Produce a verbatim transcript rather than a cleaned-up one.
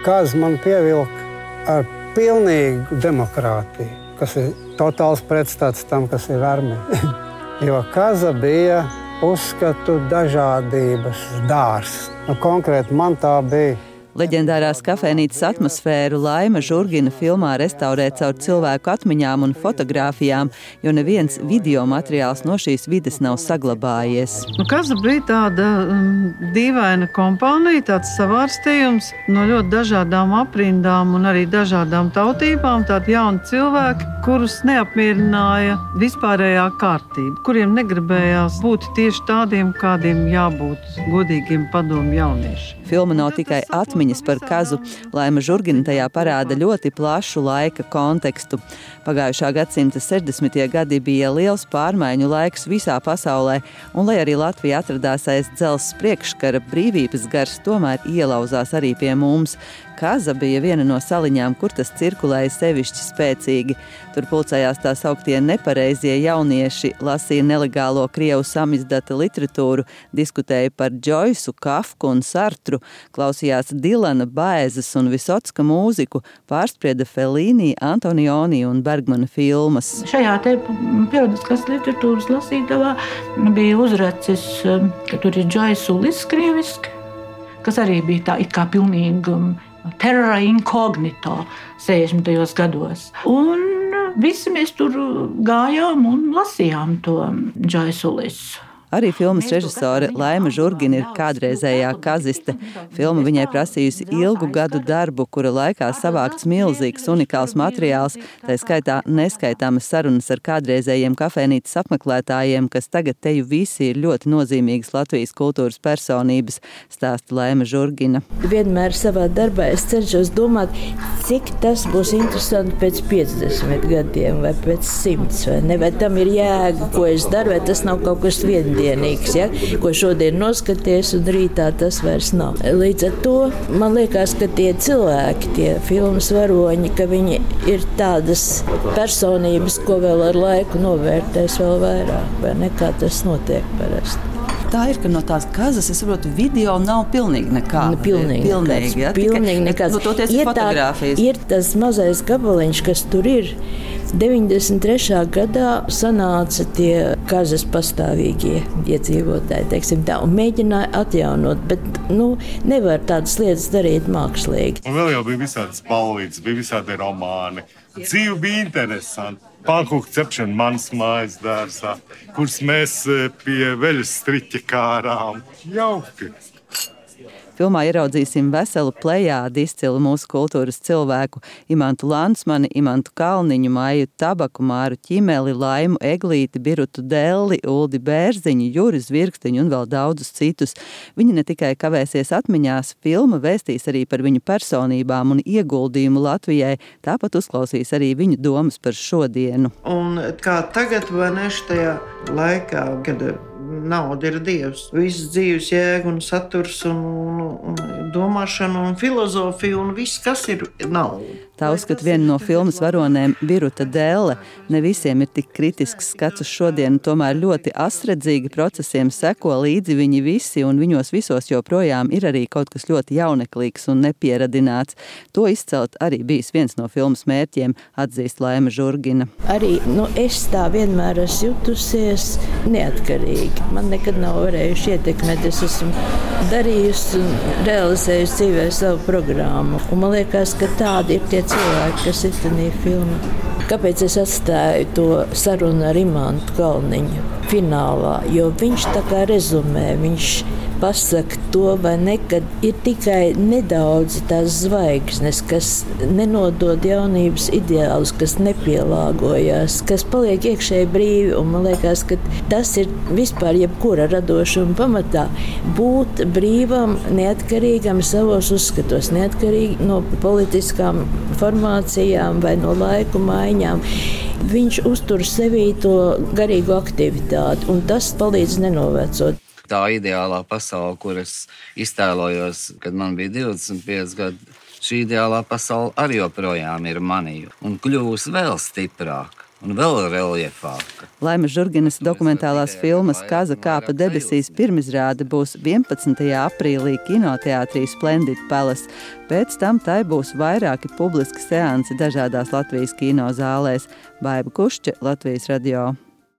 Kāds man pievilka ar pilnīgu demokrātiju, kas ir totāls pretstats tam, kas ir Armija. Jo Kaza bija uzskatu dažādības dārs. Nu, konkrēti man tā bija. Leģendārās kafejnīcas atmosfēru Laima Žurgina filmā restaurē caur cilvēku atmiņām un fotogrāfijām, jo neviens video materiāls no šīs vides nav saglabājies. Nu, Kaza bija tāda um, dīvaina kompānija, tāds savārstījums no ļoti dažādām aprindām un arī dažādām tautībām, tādi jauni cilvēki, kurus neapmierināja vispārējā kārtība, kuriem negribējās būt tieši tādiem, kādiem jābūt godīgiem padomu jauniešiem. Filma nav tikai atmiņas par Kazu. Laima Žurgina tajā parāda ļoti plašu laika kontekstu. Pagājušā gadsimta sešdesmitie gadi bija liels pārmaiņu laiks visā pasaulē, un lai arī Latvija atradās aiz dzelzs priekškara, brīvības gars tomēr ielauzās arī pie mums. Kaza bija viena no saliņām, kur tas cirkulēja sevišķi spēcīgi. Tur pulcējās tā sauktie nepareizie jaunieši, lasīja nelegālo krievu samizdata literatūru, diskutēja par Džoisu, Kafku un Sartru, klausījās Dilana, Baezas un Visotska mūziku, pārsprieda Felīnī, Antonioni un Bergmana filmas. Šajā te periodiskās literatūras lasītavā bija uzracis, ka tur ir Džoisulis krieviski, kas arī bija tā it kā pilnīgi terra incognito sešdesmitajos gados. Un visi mēs tur gājām un lasījām to Džoisulis. Arī filmas režisore Laima Žurgina ir kādreizējā kaziste. Filma viņai prasījusi ilgu gadu darbu, kura laikā savākts milzīgs, unikāls materiāls, tā skaitā neskaitāmas sarunas ar kādreizējiem kafejnīcas apmeklētājiem, kas tagad teju visi ir ļoti nozīmīgas Latvijas kultūras personības, stāsta Laima Žurgina. Vienmēr savā darbā es cenšos domāt, cik tas būs interesanti pēc piecdesmit gadiem vai pēc simts, vai ne? Vai tam ir jēga, ko es daru, vai tas nav kaut kas viendienīgs. Ja, ko šodien noskaties, un rītā tas vairs nav. Līdz ar to man liekas, ka tie cilvēki, tie filmas varoņi, ka viņi ir tādas personības, ko vēl ar laiku novērtēs vēl vairāk, vai nekā tas notiek parasti. Tā ir, ka no tās Kazas, es saprotu, video nav pilnīgi nekāda. Nu, pilnīgi pilnīgi, nekāds. Ja? Pilnīgi nekāds. Nu, toties ir fotogrāfijas. Ir tas mazais gabaliņš, kas tur ir. deviņdesmit trešā gadā sanāca tie Kazas pastāvīgie iedzīvotāji, teiksim tā, un mēģināja atjaunot, bet, nu, nevar tādas lietas darīt mākslīgi. Un vēl jau bija visādas balvītas, bija visādi romāni. Dzīve bija interesanti. Pankūku cepšana mans mājas dārzā, kurus mēs pie veļas striķa kārām. Jauki! Filmā ieraudzīsim veselu plejādi izcilu mūsu kultūras cilvēku – Imantu Landsmani, Imantu Kalniņu, Maiju Tabaku, Māru Ķimeli, Laimu Eglīti, Birutu Delli, Uldi Bērziņu, Juri Zvirkstiņu un vēl daudzus citus. Viņi ne tikai kavēsies atmiņās, filma vēstīs arī par viņu personībām un ieguldījumu Latvijai, tāpat uzklausīs arī viņu domas par šodienu. Un kā tagad vai ne šajā laikā, kad nauda ir dievs, viss dzīves jēga un saturs un, un, un domāšana un filozofija un viss, kas ir nauda. Tā uzskata viena no filmas varonēm Biruta Delle. Ne visiem ir tik kritisks skats uz šodienu, tomēr ļoti asredzīgi procesiem seko līdzi viņi visi, un viņos visos joprojām ir arī kaut kas ļoti jauneklīgs un nepieradināts. To izcelt arī bijis viens no filmas mērķiem, atzīst Laima Žurgina. Arī nu, es tā vienmēr esmu jutusies neatkarīgi. Man nekad nav varējuši ietekmēt. Es esmu darījusi un realizējusi dzīvē savu programmu. Un man liekas, ka tādi ir tie cilvēki, kas ir tādā filmā. Kāpēc es atstāju to sarunu ar Imantu Kalniņu finālā? Jo viņš tā kā rezumē, viņš pasaka to, vai ne, kad ir tikai nedaudz tās zvaigznes, kas nenodod jaunības ideālus, kas nepielāgojās, kas paliek iekšēji brīvi, un man liekas, ka tas ir vispār jebkura radošuma pamatā būt brīvam, neatkarīgam savos uzskatos, neatkarīgi no politiskām formācijām vai no laiku maiņām. Viņš uztur sevī to garīgo aktivitāti, un tas palīdz nenovecot. Tā ideālā pasaule, kuras iztēlojos, kad man bija divdesmit pieci gadi, šī ideālā pasaule arī joprojām ir manī un kļūs vēl stiprāk. un vēl reliefāka. Laimas Žurginas dokumentālās filmas Kaza kāpa debesīs pirmizrāde būs vienpadsmitajā aprīlī kinoteātrī Splendid Palace. Pēc tam tai būs vairāki publiski seansi dažādās Latvijas kino zālēs. Baiba Kušķe, Latvijas radio.